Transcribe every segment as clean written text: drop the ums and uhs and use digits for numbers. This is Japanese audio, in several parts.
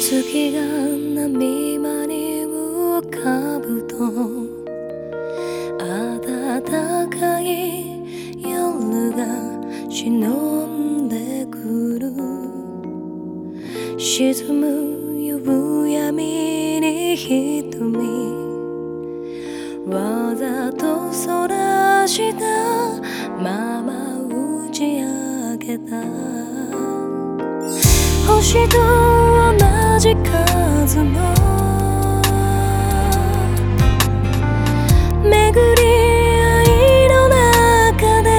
月が波間に浮かぶと暖かい夜が忍んでくる。沈む夕闇に瞳わざとそらしたまま打ち明けた。星と同じ数の巡り合いの中で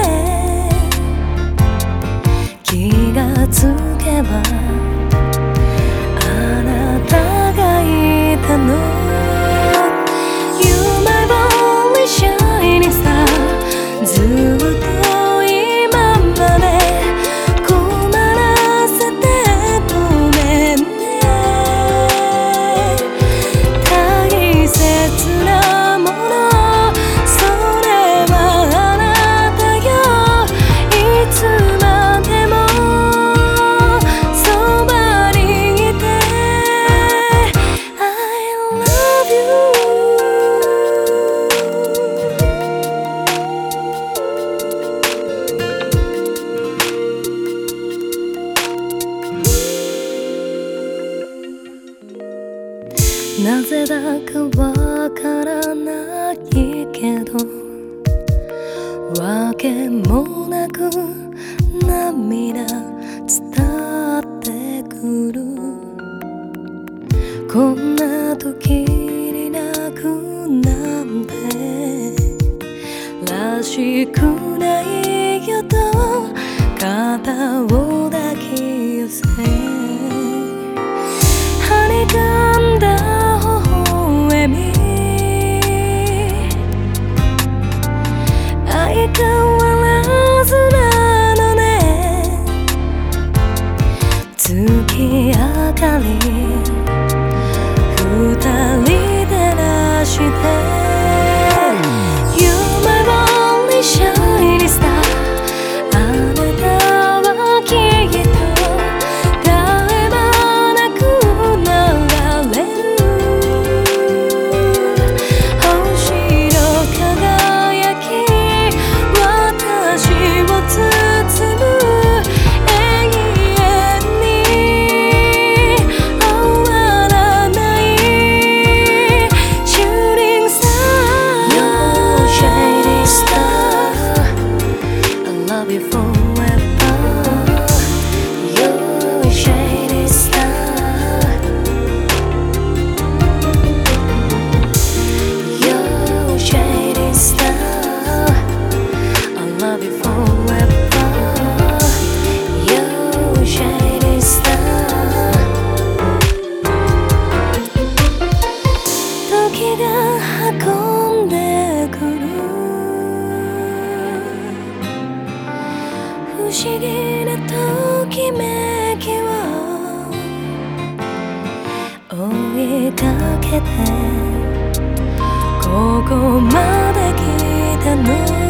気がつけばあなたがいたの。 You my only shining star ずっと今まで困らせてごめんね。大切なものそれはあなたよ。いつまでもそばにいて I love you。なぜだかわからないけどわけもなく涙伝ってくる。こんな時に泣くなんてらしくないよと肩を抱き寄せはにかんだ相変わらずなのね。月明かり二人照らして You my only shining star あなたはきっと絶え間なく流れる星の輝き私を包む永遠に終わらない Shooting star You're shining star I love you forever You're shining star You're shining star I love you forever You're shining star 時が運んでくる不思議なときめきを追いかけてここまで来たの。